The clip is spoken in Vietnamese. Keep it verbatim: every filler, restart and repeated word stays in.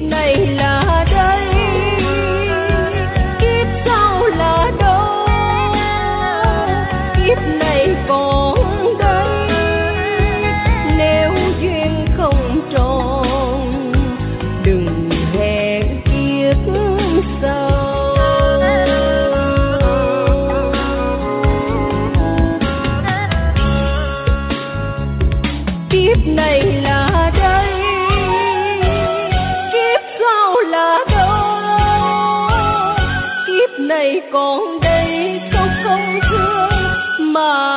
này là đây, kiếp sau là đâu, kiếp này còn đây. Nếu duyên không tròn, đừng hẹn kiếp sau. Kiếp này là đây, kiếp sau là đâu, kiếp này còn đây, không không thương mà